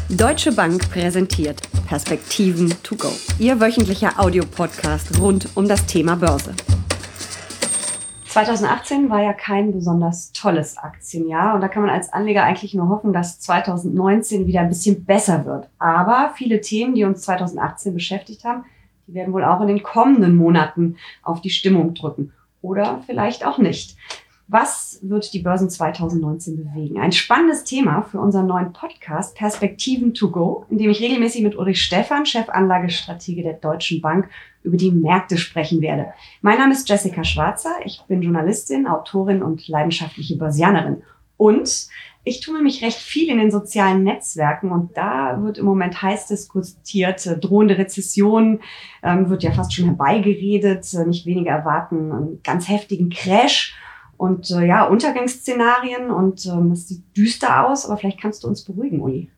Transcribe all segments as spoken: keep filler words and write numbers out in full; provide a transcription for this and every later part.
Deutsche Bank präsentiert Perspektiven to go. Ihr wöchentlicher Audiopodcast rund um das Thema Börse. zweitausendachtzehn war ja kein besonders tolles Aktienjahr und da kann man als Anleger eigentlich nur hoffen, dass zweitausendneunzehn wieder ein bisschen besser wird. Aber viele Themen, die uns zweitausendachtzehn beschäftigt haben, die werden wohl auch in den kommenden Monaten auf die Stimmung drücken. Oder vielleicht auch nicht. Was wird die Börsen zweitausendneunzehn bewegen? Ein spannendes Thema für unseren neuen Podcast Perspektiven to go, in dem ich regelmäßig mit Ulrich Stephan, Chefanlagestratege der Deutschen Bank, über die Märkte sprechen werde. Mein Name ist Jessica Schwarzer, ich bin Journalistin, Autorin und leidenschaftliche Börsianerin. Und ich tue mich recht viel in den sozialen Netzwerken und da wird im Moment heiß diskutiert, drohende Rezession, ähm, wird ja fast schon herbeigeredet, nicht weniger erwarten einen ganz heftigen Crash. Und äh, ja, Untergangsszenarien und ähm, es sieht düster aus, aber vielleicht kannst du uns beruhigen, Uli.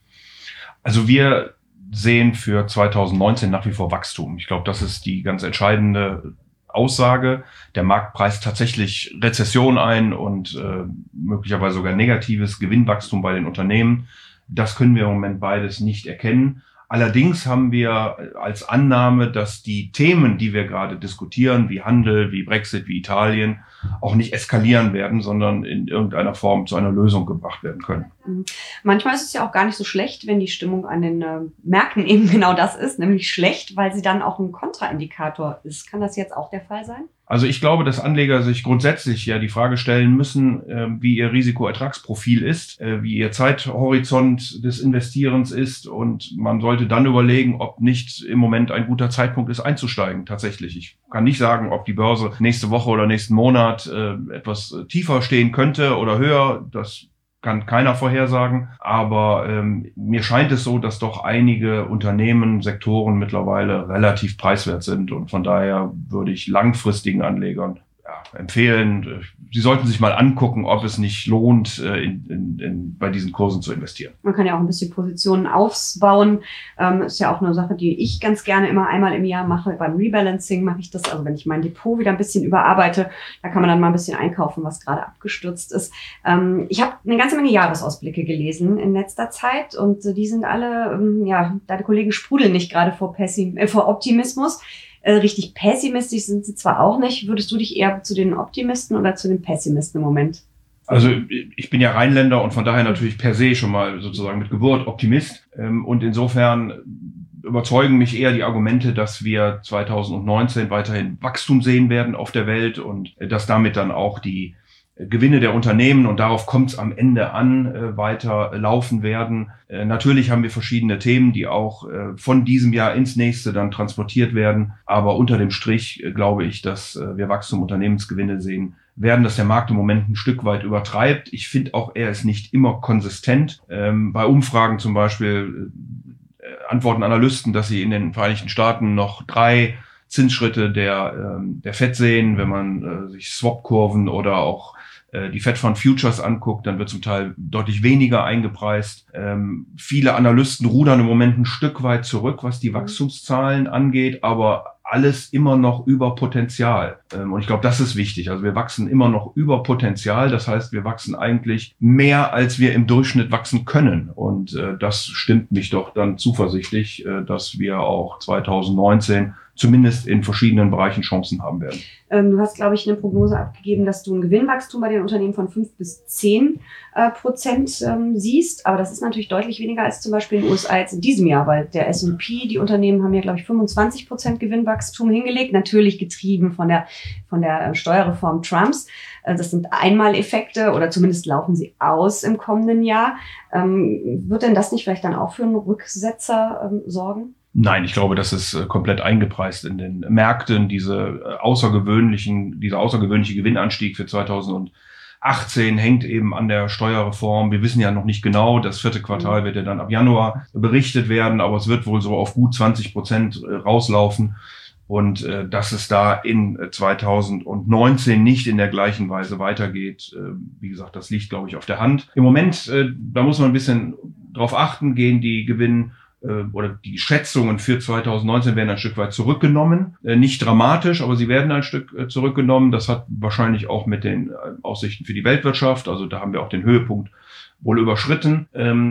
Also wir sehen für zweitausendneunzehn nach wie vor Wachstum. Ich glaube, das ist die ganz entscheidende Aussage. Der Markt preist tatsächlich Rezession ein und äh, möglicherweise sogar negatives Gewinnwachstum bei den Unternehmen. Das können wir im Moment beides nicht erkennen. Allerdings haben wir als Annahme, dass die Themen, die wir gerade diskutieren, wie Handel, wie Brexit, wie Italien, auch nicht eskalieren werden, sondern in irgendeiner Form zu einer Lösung gebracht werden können. Manchmal ist es ja auch gar nicht so schlecht, wenn die Stimmung an den äh, Märkten eben genau das ist, nämlich schlecht, weil sie dann auch ein Kontraindikator ist. Kann das jetzt auch der Fall sein? Also ich glaube, dass Anleger sich grundsätzlich ja die Frage stellen müssen, äh, wie ihr Risikoertragsprofil ist, äh, wie ihr Zeithorizont des Investierens ist und man sollte dann überlegen, ob nicht im Moment ein guter Zeitpunkt ist, einzusteigen. Tatsächlich. Ich kann nicht sagen, ob die Börse nächste Woche oder nächsten Monat äh, etwas tiefer stehen könnte oder höher. Das kann keiner vorhersagen, aber ähm, mir scheint es so, dass doch einige Unternehmen, Sektoren mittlerweile relativ preiswert sind und von daher würde ich langfristigen Anlegern ja, empfehlen, sie sollten sich mal angucken, ob es nicht lohnt, in, in, in, bei diesen Kursen zu investieren. Man kann ja auch ein bisschen Positionen aufbauen. Ähm, ist ja auch eine Sache, die ich ganz gerne immer einmal im Jahr mache. Beim Rebalancing mache ich das, also wenn ich mein Depot wieder ein bisschen überarbeite, da kann man dann mal ein bisschen einkaufen, was gerade abgestürzt ist. Ähm, ich habe eine ganze Menge Jahresausblicke gelesen in letzter Zeit und äh, die sind alle, ähm, ja, deine Kollegen sprudeln nicht gerade vor, Pessim- äh, vor Optimismus. Äh, richtig pessimistisch sind sie zwar auch nicht. Würdest du dich eher zu den Optimisten oder zu den Pessimisten im Moment? Also ich bin ja Rheinländer und von daher natürlich per se schon mal sozusagen mit Geburt Optimist. Und insofern überzeugen mich eher die Argumente, dass wir zweitausendneunzehn weiterhin Wachstum sehen werden auf der Welt und dass damit dann auch die Gewinne der Unternehmen, und darauf kommt es am Ende an, äh, weiter laufen werden. Äh, natürlich haben wir verschiedene Themen, die auch äh, von diesem Jahr ins nächste dann transportiert werden. Aber unter dem Strich äh, glaube ich, dass äh, wir Wachstum Unternehmensgewinne sehen werden, dass der Markt im Moment ein Stück weit übertreibt. Ich finde auch, er ist nicht immer konsistent. Ähm, bei Umfragen zum Beispiel äh, antworten Analysten, dass sie in den Vereinigten Staaten noch drei Zinsschritte der, ähm, der Fed sehen. Wenn man äh, sich Swap-Kurven oder auch die Fed Fund Futures anguckt, dann wird zum Teil deutlich weniger eingepreist. Ähm, viele Analysten rudern im Moment ein Stück weit zurück, was die Wachstumszahlen angeht, aber alles immer noch über Potenzial. Ähm, und ich glaube, das ist wichtig. Also wir wachsen immer noch über Potenzial. Das heißt, wir wachsen eigentlich mehr, als wir im Durchschnitt wachsen können. Und äh, das stimmt mich doch dann zuversichtlich, äh, dass wir auch zweitausendneunzehn zumindest in verschiedenen Bereichen Chancen haben werden. Ähm, du hast, glaube ich, eine Prognose abgegeben, dass du ein Gewinnwachstum bei den Unternehmen von fünf bis zehn äh, Prozent ähm, siehst. Aber das ist natürlich deutlich weniger als zum Beispiel in den U S A jetzt in diesem Jahr, weil der S und P, die Unternehmen haben ja, glaube ich, fünfundzwanzig Prozent Gewinnwachstum hingelegt. Natürlich getrieben von der, von der äh, Steuerreform Trumps. Äh, das sind Einmaleffekte oder zumindest laufen sie aus im kommenden Jahr. Ähm, wird denn das nicht vielleicht dann auch für einen Rücksetzer ähm, sorgen? Nein, ich glaube, das ist äh, komplett eingepreist in den Märkten, diese äh, außergewöhnlichen, dieser außergewöhnliche Gewinnanstieg für zweitausendachtzehn hängt eben an der Steuerreform. Wir wissen ja noch nicht genau, das vierte Quartal wird ja dann ab Januar berichtet werden, aber es wird wohl so auf gut zwanzig Prozent äh, rauslaufen. Und äh, dass es da in äh, zweitausendneunzehn nicht in der gleichen Weise weitergeht, äh, wie gesagt, das liegt, glaube ich, auf der Hand. Im Moment, äh, da muss man ein bisschen drauf achten, gehen die Gewinn oder die Schätzungen für zweitausendneunzehn werden ein Stück weit zurückgenommen. Nicht dramatisch, aber sie werden ein Stück zurückgenommen. Das hat wahrscheinlich auch mit den Aussichten für die Weltwirtschaft, also da haben wir auch den Höhepunkt wohl überschritten.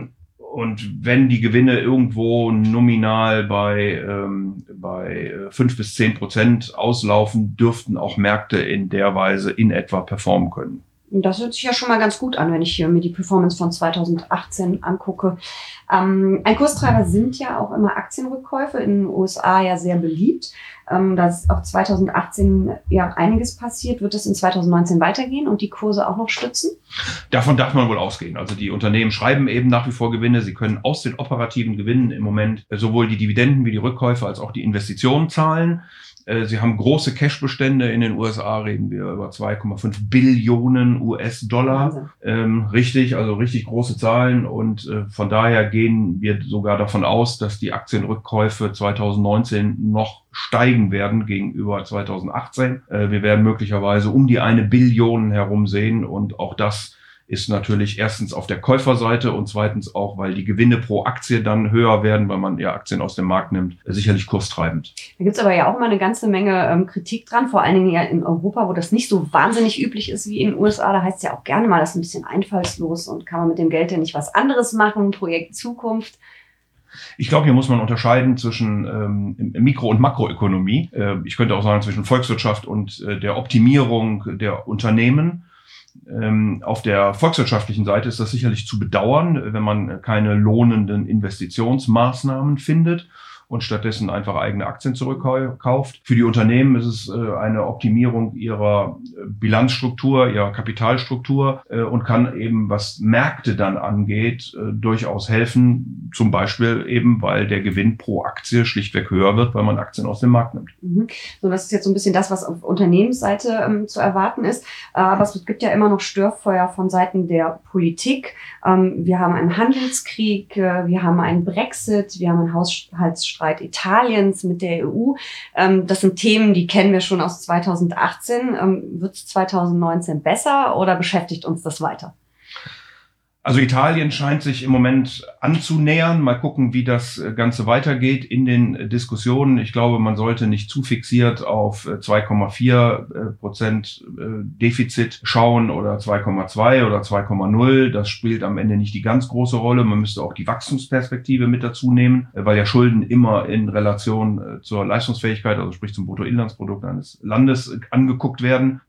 Und wenn die Gewinne irgendwo nominal bei, ähm, bei fünf bis zehn Prozent auslaufen, dürften auch Märkte in der Weise in etwa performen können. Das hört sich ja schon mal ganz gut an, wenn ich hier mir die Performance von zweitausendachtzehn angucke. Ähm, ein Kurstreiber sind ja auch immer Aktienrückkäufe, in den U S A ja sehr beliebt. Ähm, da ist auch zweitausendachtzehn ja einiges passiert. Wird es in zweitausendneunzehn weitergehen und die Kurse auch noch stützen? Davon darf man wohl ausgehen. Also die Unternehmen schreiben eben nach wie vor Gewinne. Sie können aus den operativen Gewinnen im Moment sowohl die Dividenden wie die Rückkäufe als auch die Investitionen zahlen. Sie haben große Cashbestände. In den U S A reden wir über zwei Komma fünf Billionen U S-Dollar. Ähm, richtig, also richtig große Zahlen. Und äh, von daher gehen wir sogar davon aus, dass die Aktienrückkäufe zweitausendneunzehn noch steigen werden gegenüber zweitausendachtzehn. Äh, wir werden möglicherweise um die eine Billion herum sehen. Und auch das ist natürlich erstens auf der Käuferseite und zweitens auch, weil die Gewinne pro Aktie dann höher werden, weil man ja Aktien aus dem Markt nimmt, sicherlich kurstreibend. Da gibt's aber ja auch mal eine ganze Menge ähm, Kritik dran, vor allen Dingen ja in Europa, wo das nicht so wahnsinnig üblich ist wie in den U S A. Da heißt es ja auch gerne mal, das ist ein bisschen einfallslos und kann man mit dem Geld ja nicht was anderes machen, Projekt Zukunft. Ich glaube, hier muss man unterscheiden zwischen ähm, Mikro- und Makroökonomie. Äh, ich könnte auch sagen zwischen Volkswirtschaft und äh, der Optimierung der Unternehmen. Ähm, auf der volkswirtschaftlichen Seite ist das sicherlich zu bedauern, wenn man keine lohnenden Investitionsmaßnahmen findet und stattdessen einfach eigene Aktien zurückkauft. Für die Unternehmen ist es äh, eine Optimierung ihrer Bilanzstruktur, ihrer Kapitalstruktur äh, und kann eben, was Märkte dann angeht, äh, durchaus helfen. Zum Beispiel eben, weil der Gewinn pro Aktie schlichtweg höher wird, weil man Aktien aus dem Markt nimmt. Mhm. So, das ist jetzt so ein bisschen das, was auf Unternehmensseite ähm, zu erwarten ist. Aber es gibt ja immer noch Störfeuer von Seiten der Politik. Ähm, wir haben einen Handelskrieg, äh, wir haben einen Brexit, wir haben einen Haushaltsstreit Italiens mit der E U. Ähm, das sind Themen, die kennen wir schon aus zweitausendachtzehn. Ähm, wird es zweitausendneunzehn besser oder beschäftigt uns das weiter? Also Italien scheint sich im Moment anzunähern. Mal gucken, wie das Ganze weitergeht in den Diskussionen. Ich glaube, man sollte nicht zu fixiert auf zwei Komma vier Prozent Defizit schauen oder zwei Komma zwei oder zwei Komma null. Das spielt am Ende nicht die ganz große Rolle. Man müsste auch die Wachstumsperspektive mit dazu nehmen, weil ja Schulden immer in Relation zur Leistungsfähigkeit, also sprich zum Bruttoinlandsprodukt eines Landes, angeguckt werden.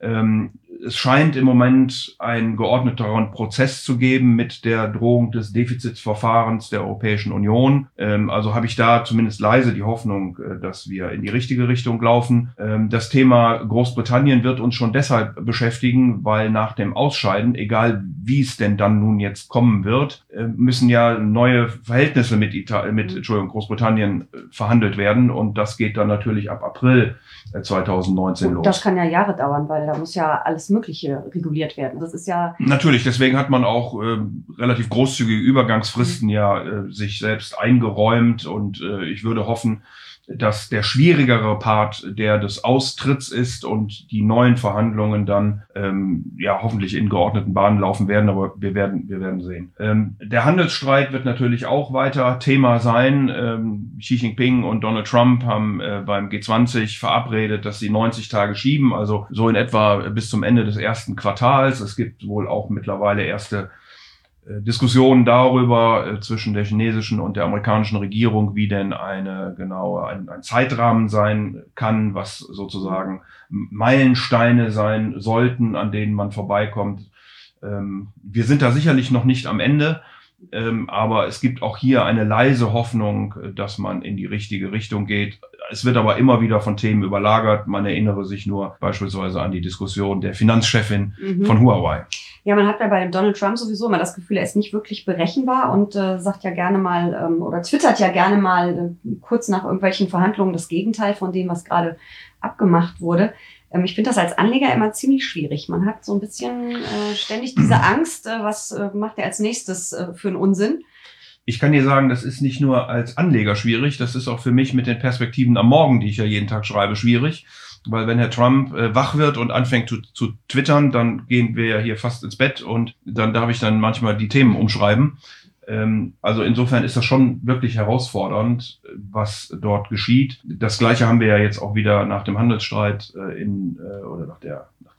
Es scheint im Moment einen geordneteren Prozess zu geben mit der Drohung des Defizitverfahrens der Europäischen Union. Ähm, also habe ich da zumindest leise die Hoffnung, äh, dass wir in die richtige Richtung laufen. Ähm, das Thema Großbritannien wird uns schon deshalb beschäftigen, weil nach dem Ausscheiden, egal wie es denn dann nun jetzt kommen wird, äh, müssen ja neue Verhältnisse mit, Italien, mit Entschuldigung, Großbritannien äh, verhandelt werden. Und das geht dann natürlich ab April äh, zweitausendneunzehn los. Das kann ja Jahre dauern, weil da muss ja alles Mögliche reguliert werden. Das ist ja natürlich, deswegen hat man auch äh, relativ großzügige Übergangsfristen mhm. ja äh, sich selbst eingeräumt und äh, ich würde hoffen, dass der schwierigere Part der des Austritts ist und die neuen Verhandlungen dann ähm, ja hoffentlich in geordneten Bahnen laufen werden, aber wir werden wir werden sehen. Ähm, der Handelsstreit wird natürlich auch weiter Thema sein. Ähm, Xi Jinping und Donald Trump haben äh, beim G zwanzig verabredet, dass sie neunzig Tage schieben, also so in etwa bis zum Ende des ersten Quartals. Es gibt wohl auch mittlerweile erste Diskussionen darüber äh, zwischen der chinesischen und der amerikanischen Regierung, wie denn eine genaue ein, ein Zeitrahmen sein kann, was sozusagen Meilensteine sein sollten, an denen man vorbeikommt. Ähm, wir sind da sicherlich noch nicht am Ende, ähm, aber es gibt auch hier eine leise Hoffnung, dass man in die richtige Richtung geht. Es wird aber immer wieder von Themen überlagert. Man erinnere sich nur beispielsweise an die Diskussion der Finanzchefin mhm. von Huawei. Ja, man hat ja bei Donald Trump sowieso immer das Gefühl, er ist nicht wirklich berechenbar und äh, sagt ja gerne mal ähm, oder twittert ja gerne mal äh, kurz nach irgendwelchen Verhandlungen das Gegenteil von dem, was gerade abgemacht wurde. Ähm, ich finde das als Anleger immer ziemlich schwierig. Man hat so ein bisschen äh, ständig diese Angst, äh, was äh, macht er als nächstes äh, für einen Unsinn. Ich kann dir sagen, das ist nicht nur als Anleger schwierig, das ist auch für mich mit den Perspektiven am Morgen, die ich ja jeden Tag schreibe, schwierig. Weil wenn Herr Trump äh, wach wird und anfängt zu, zu twittern, dann gehen wir ja hier fast ins Bett und dann darf ich dann manchmal die Themen umschreiben. Ähm, also insofern ist das schon wirklich herausfordernd, was dort geschieht. Das Gleiche haben wir ja jetzt auch wieder nach dem Handelsstreit äh, in äh, oder nach der nach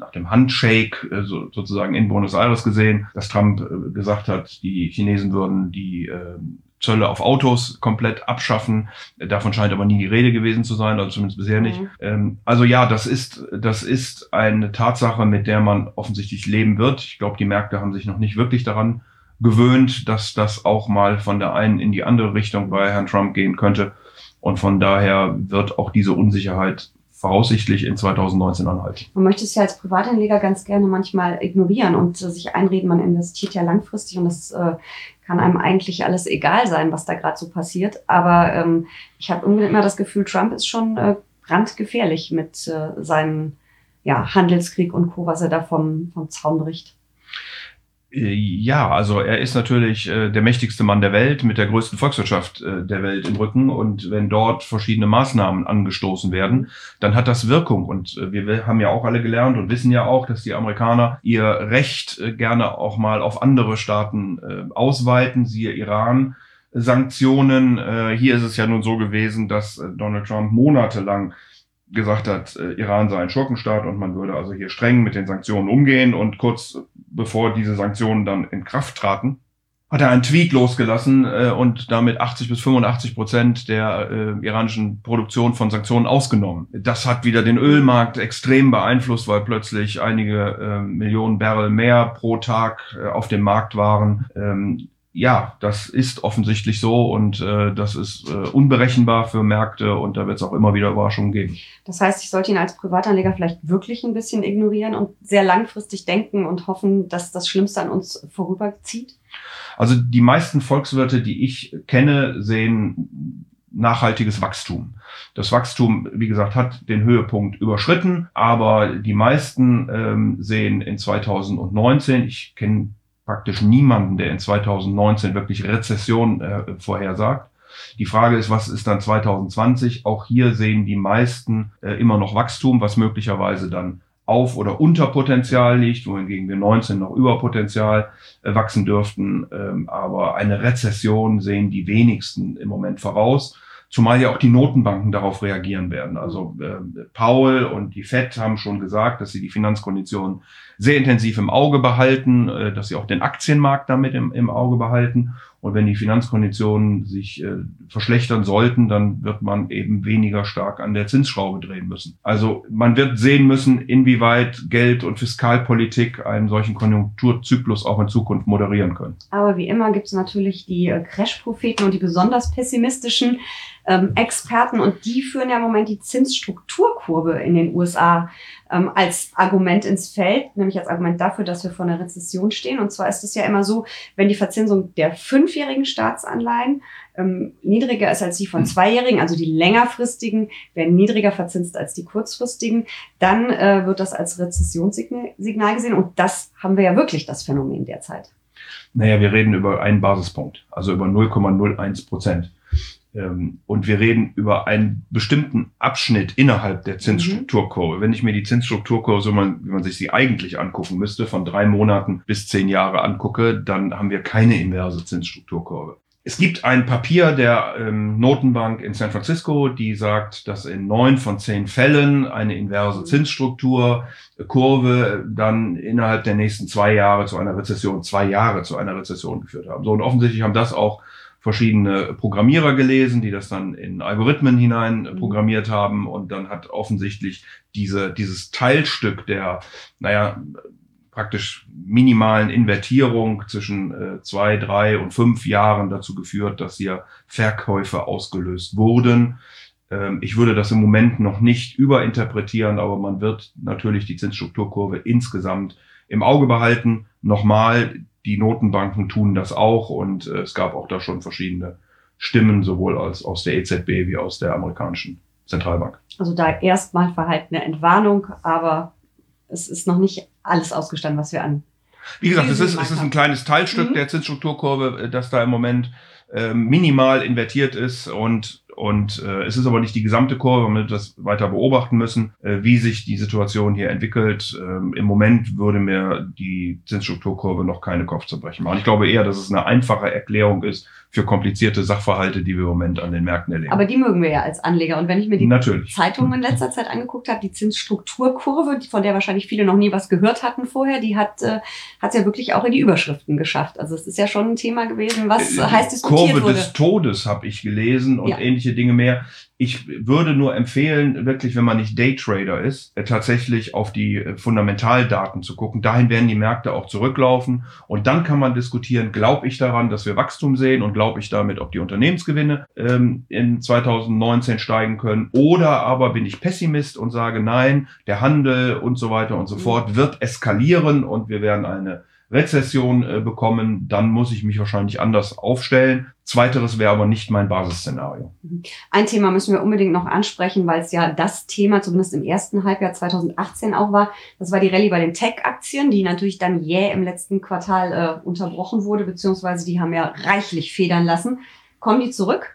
nach dem Handshake äh, so, sozusagen in Buenos Aires gesehen, dass Trump äh, gesagt hat, die Chinesen würden die äh, Zölle auf Autos komplett abschaffen. Davon scheint aber nie die Rede gewesen zu sein, also zumindest bisher nicht. Mhm. Ähm, also ja, das ist, das ist eine Tatsache, mit der man offensichtlich leben wird. Ich glaube, die Märkte haben sich noch nicht wirklich daran gewöhnt, dass das auch mal von der einen in die andere Richtung bei Herrn Trump gehen könnte. Und von daher wird auch diese Unsicherheit voraussichtlich in zwanzig neunzehn anhalten. Man möchte es ja als Privatanleger ganz gerne manchmal ignorieren und äh, sich einreden, man investiert ja langfristig und das äh, kann einem eigentlich alles egal sein, was da gerade so passiert. Aber ähm, ich habe irgendwie immer das Gefühl, Trump ist schon äh, brandgefährlich mit äh, seinem ja, Handelskrieg und Co., was er da vom, vom Zaun bricht. Ja, also er ist natürlich äh, der mächtigste Mann der Welt mit der größten Volkswirtschaft äh, der Welt im Rücken. Und wenn dort verschiedene Maßnahmen angestoßen werden, dann hat das Wirkung. Und äh, wir haben ja auch alle gelernt und wissen ja auch, dass die Amerikaner ihr Recht äh, gerne auch mal auf andere Staaten äh, ausweiten, siehe Iran. Sanktionen. Äh, hier ist es ja nun so gewesen, dass äh, Donald Trump monatelang gesagt hat, äh, Iran sei ein Schurkenstaat und man würde also hier streng mit den Sanktionen umgehen. Und kurz bevor diese Sanktionen dann in Kraft traten, hat er einen Tweet losgelassen äh, und damit achtzig bis fünfundachtzig Prozent der äh, iranischen Produktion von Sanktionen ausgenommen. Das hat wieder den Ölmarkt extrem beeinflusst, weil plötzlich einige äh, Millionen Barrel mehr pro Tag äh, auf dem Markt waren. Ähm, Ja, das ist offensichtlich so und äh, das ist äh, unberechenbar für Märkte und da wird es auch immer wieder Überraschungen geben. Das heißt, ich sollte ihn als Privatanleger vielleicht wirklich ein bisschen ignorieren und sehr langfristig denken und hoffen, dass das Schlimmste an uns vorüberzieht? Also die meisten Volkswirte, die ich kenne, sehen nachhaltiges Wachstum. Das Wachstum, wie gesagt, hat den Höhepunkt überschritten, aber die meisten ähm, sehen in zwanzig neunzehn, ich kenne praktisch niemanden, der in zwanzig neunzehn wirklich Rezession äh, vorhersagt. Die Frage ist, was ist dann zwanzig zwanzig? Auch hier sehen die meisten äh, immer noch Wachstum, was möglicherweise dann auf- oder unter Potenzial liegt, wohingegen wir neunzehn noch über Potenzial äh, wachsen dürften. Ähm, aber eine Rezession sehen die wenigsten im Moment voraus. Zumal ja auch die Notenbanken darauf reagieren werden. Also äh, Powell und die Fed haben schon gesagt, dass sie die Finanzkonditionen sehr intensiv im Auge behalten, äh, dass sie auch den Aktienmarkt damit im, im Auge behalten. Und wenn die Finanzkonditionen sich äh, verschlechtern sollten, dann wird man eben weniger stark an der Zinsschraube drehen müssen. Also man wird sehen müssen, inwieweit Geld- und Fiskalpolitik einen solchen Konjunkturzyklus auch in Zukunft moderieren können. Aber wie immer gibt es natürlich die äh, Crash-Propheten und die besonders pessimistischen ähm, Experten. Und die führen ja im Moment die Zinsstrukturkurve in den U S A ähm, als Argument ins Feld, nämlich als Argument dafür, dass wir vor einer Rezession stehen. Und zwar ist es ja immer so, wenn die Verzinsung der fünfjährigen Staatsanleihen ähm, niedriger ist als die von zweijährigen, also die längerfristigen werden niedriger verzinst als die kurzfristigen, dann äh, wird das als Rezessionssignal gesehen. Und das haben wir ja wirklich, das Phänomen derzeit. Naja, wir reden über einen Basispunkt, also über null Komma null eins Prozent. Und wir reden über einen bestimmten Abschnitt innerhalb der Zinsstrukturkurve. Mhm. Wenn ich mir die Zinsstrukturkurve, so man, wie man sich sie eigentlich angucken müsste, von drei Monaten bis zehn Jahre angucke, dann haben wir keine inverse Zinsstrukturkurve. Es gibt ein Papier der ähm, Notenbank in San Francisco, die sagt, dass in neun von zehn Fällen eine inverse Zinsstrukturkurve dann innerhalb der nächsten zwei Jahre zu einer Rezession, zwei Jahre zu einer Rezession geführt haben. So, und offensichtlich haben das auch verschiedene Programmierer gelesen, die das dann in Algorithmen hinein programmiert haben. Und dann hat offensichtlich diese, dieses Teilstück der, naja, praktisch minimalen Invertierung zwischen äh, zwei, drei und fünf Jahren dazu geführt, dass hier Verkäufe ausgelöst wurden. Ähm, ich würde das im Moment noch nicht überinterpretieren, aber man wird natürlich die Zinsstrukturkurve insgesamt im Auge behalten. Nochmal, die Notenbanken tun das auch und äh, es gab auch da schon verschiedene Stimmen, sowohl als aus der E Z B wie aus der amerikanischen Zentralbank. Also da erstmal verhaltene Entwarnung, aber es ist noch nicht alles ausgestanden, was wir an. Wie gesagt, es ist, es ist ein kleines Teilstück mhm. der Zinsstrukturkurve, das da im Moment äh, minimal invertiert ist und Und äh, es ist aber nicht die gesamte Kurve, man wird das weiter beobachten müssen, äh, wie sich die Situation hier entwickelt. Ähm, Im Moment würde mir die Zinsstrukturkurve noch keine Kopfzerbrechen machen. Ich glaube eher, dass es eine einfache Erklärung ist für komplizierte Sachverhalte, die wir im Moment an den Märkten erleben. Aber die mögen wir ja als Anleger. Und wenn ich mir die Natürlich. Zeitungen in letzter Zeit angeguckt habe, die Zinsstrukturkurve, von der wahrscheinlich viele noch nie was gehört hatten vorher, die hat äh, es ja wirklich auch in die Überschriften geschafft. Also es ist ja schon ein Thema gewesen, was äh, heiß diskutiert Kurve wurde. des Todes habe ich gelesen und ja. ähnliche Dinge mehr. Ich würde nur empfehlen, wirklich, wenn man nicht Daytrader ist, äh, tatsächlich auf die äh, Fundamentaldaten zu gucken. Dahin werden die Märkte auch zurücklaufen. Und dann kann man diskutieren, glaube ich daran, dass wir Wachstum sehen und glaube ich damit, ob die Unternehmensgewinne ähm, in zwanzig neunzehn steigen können. Oder aber bin ich Pessimist und sage, nein, der Handel und so weiter und so fort wird eskalieren und wir werden eine Rezession äh, bekommen, dann muss ich mich wahrscheinlich anders aufstellen. Zweiteres wäre aber nicht mein Basisszenario. Ein Thema müssen wir unbedingt noch ansprechen, weil es ja das Thema zumindest im ersten Halbjahr zwanzig achtzehn auch war. Das war die Rallye bei den Tech-Aktien, die natürlich dann jäh im letzten Quartal äh, unterbrochen wurde, beziehungsweise die haben ja reichlich federn lassen. Kommen die zurück?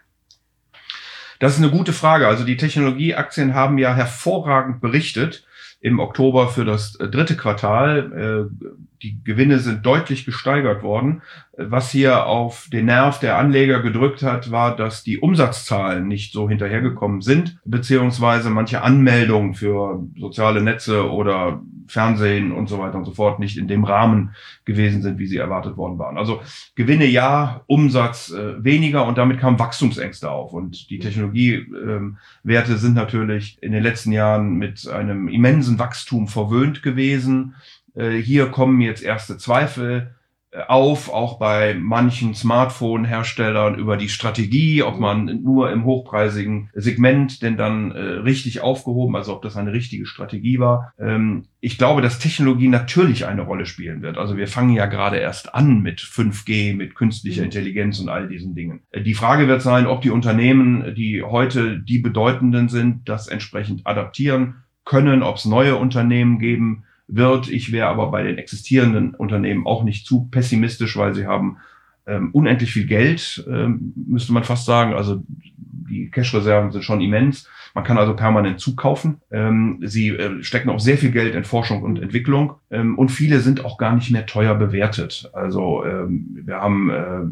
Das ist eine gute Frage. Also die Technologieaktien haben ja hervorragend berichtet im Oktober für das dritte Quartal. Die Gewinne sind deutlich gesteigert worden. Was hier auf den Nerv der Anleger gedrückt hat, war, dass die Umsatzzahlen nicht so hinterhergekommen sind, beziehungsweise manche Anmeldungen für soziale Netze oder Fernsehen und so weiter und so fort nicht in dem Rahmen gewesen sind, wie sie erwartet worden waren. Also Gewinne ja, Umsatz äh, weniger und damit kamen Wachstumsängste auf. Und die Technologiewerte äh, sind natürlich in den letzten Jahren mit einem immensen Wachstum verwöhnt gewesen. Äh, hier kommen jetzt erste Zweifel auf, auch bei manchen Smartphone-Herstellern über die Strategie, ob man nur im hochpreisigen Segment denn dann äh, richtig aufgehoben, also ob das eine richtige Strategie war. Ähm, ich glaube, dass Technologie natürlich eine Rolle spielen wird. Also wir fangen ja gerade erst an mit fünf G, mit künstlicher Intelligenz und all diesen Dingen. Äh, die Frage wird sein, ob die Unternehmen, die heute die bedeutenden sind, das entsprechend adaptieren können, ob es neue Unternehmen geben wird. Ich wäre aber bei den existierenden Unternehmen auch nicht zu pessimistisch, weil sie haben ähm, unendlich viel Geld, ähm, müsste man fast sagen. Also die Cash-Reserven sind schon immens. Man kann also permanent zukaufen. Ähm, sie äh, stecken auch sehr viel Geld in Forschung und Entwicklung. Ähm, und viele sind auch gar nicht mehr teuer bewertet. Also ähm, wir haben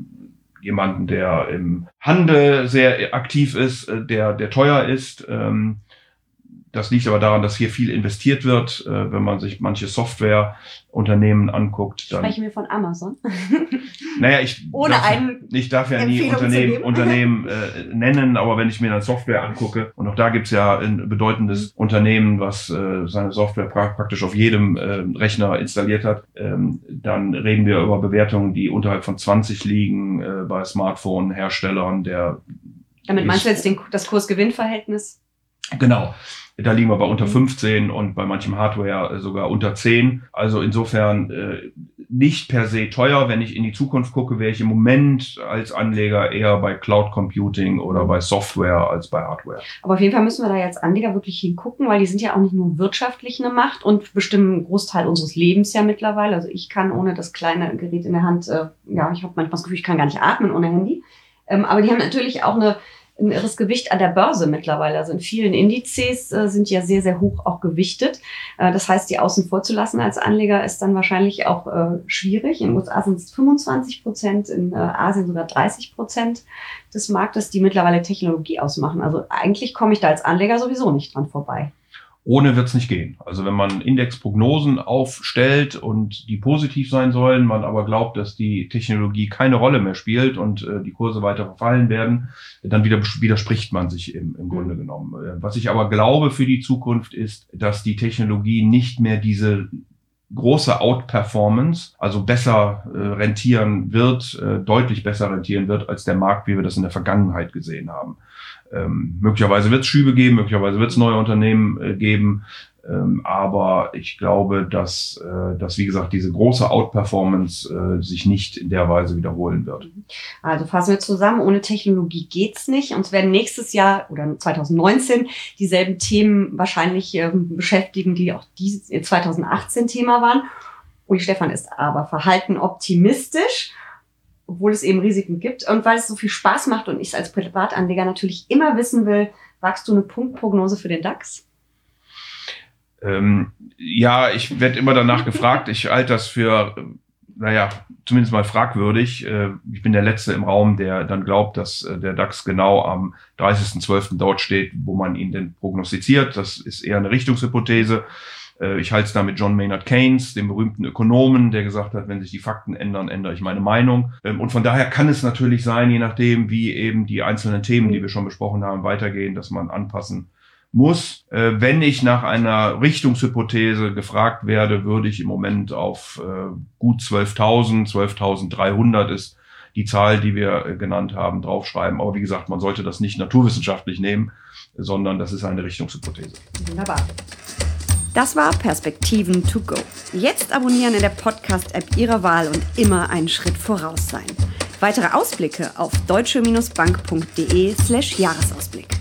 äh, jemanden, der im Handel sehr aktiv ist, äh, der, der teuer ist. Ähm, Das liegt aber daran, dass hier viel investiert wird. Äh, wenn man sich manche Softwareunternehmen anguckt, dann... Sprechen wir von Amazon? Naja, ich, Ohne darf, einen ich darf ja nie Empfehlung Unternehmen, Unternehmen äh, nennen, aber wenn ich mir dann Software angucke, und auch da gibt's ja ein bedeutendes mhm. Unternehmen, was äh, seine Software pra- praktisch auf jedem äh, Rechner installiert hat, ähm, dann reden wir über Bewertungen, die unterhalb von zwanzig liegen äh, bei Smartphone-Herstellern. Der Damit meinst du jetzt den, das Kurs-Gewinn-Verhältnis? Genau. Da liegen wir bei unter fünfzehn und bei manchem Hardware sogar unter zehn. Also insofern äh, nicht per se teuer. Wenn ich in die Zukunft gucke, wäre ich im Moment als Anleger eher bei Cloud Computing oder bei Software als bei Hardware. Aber auf jeden Fall müssen wir da jetzt Anleger wirklich hingucken, weil die sind ja auch nicht nur wirtschaftlich eine Macht und bestimmen einen Großteil unseres Lebens ja mittlerweile. Also ich kann ohne das kleine Gerät in der Hand, äh, ja, ich habe manchmal das Gefühl, ich kann gar nicht atmen ohne Handy. Ähm, aber die haben natürlich auch eine ein irres Gewicht an der Börse mittlerweile. Also in vielen Indizes äh, sind ja sehr, sehr hoch auch gewichtet. Äh, das heißt, die außen vor zu lassen als Anleger ist dann wahrscheinlich auch äh, schwierig. In den U S A sind es fünfundzwanzig Prozent, in äh, Asien sogar dreißig Prozent des Marktes, die mittlerweile Technologie ausmachen. Also eigentlich komme ich da als Anleger sowieso nicht dran vorbei. Ohne wird's nicht gehen. Also wenn man Indexprognosen aufstellt und die positiv sein sollen, man aber glaubt, dass die Technologie keine Rolle mehr spielt und äh, die Kurse weiter verfallen werden, dann wieder, widerspricht man sich im, im Grunde genommen. Was ich aber glaube für die Zukunft ist, dass die Technologie nicht mehr diese große Outperformance, also besser äh, rentieren wird, äh, deutlich besser rentieren wird als der Markt, wie wir das in der Vergangenheit gesehen haben. Ähm, möglicherweise wird es Schübe geben, möglicherweise wird es neue Unternehmen äh, geben, ähm, aber ich glaube, dass, äh, dass wie gesagt, diese große Outperformance äh, sich nicht in der Weise wiederholen wird. Also fassen wir zusammen, ohne Technologie geht's nicht. Uns werden nächstes Jahr oder zwanzig neunzehn dieselben Themen wahrscheinlich äh, beschäftigen, die auch dieses zwanzig achtzehn Thema waren. Uli Stephan ist aber verhalten optimistisch. obwohl es eben Risiken gibt und weil es so viel Spaß macht und ich es als Privatanleger natürlich immer wissen will, wagst du eine Punktprognose für den DAX? Ähm, ja, ich werde immer danach gefragt. Ich halte das für, naja, zumindest mal fragwürdig. Äh, ich bin der Letzte im Raum, der dann glaubt, dass äh, der DAX genau am dreißigsten zwölften dort steht, wo man ihn denn prognostiziert. Das ist eher eine Richtungshypothese. Äh, ich halte es da mit John Maynard Keynes, dem berühmten Ökonomen, der gesagt hat, wenn sich die Fakten ändern, ändere ich meine Meinung. Ähm, und von daher kann es natürlich sein, je nachdem, wie eben die einzelnen Themen, die wir schon besprochen haben, weitergehen, dass man anpassen muss. Äh, wenn ich nach einer Richtungshypothese gefragt werde, würde ich im Moment auf äh, gut zwölftausend, zwölftausenddreihundert ist die Zahl, die wir äh, genannt haben, draufschreiben. Aber wie gesagt, man sollte das nicht naturwissenschaftlich nehmen, sondern das ist eine Richtungshypothese. Wunderbar. Das war Perspektiven to go. Jetzt abonnieren in der Podcast-App Ihrer Wahl und immer einen Schritt voraus sein. Weitere Ausblicke auf deutsche-bank.de slash Jahresausblick.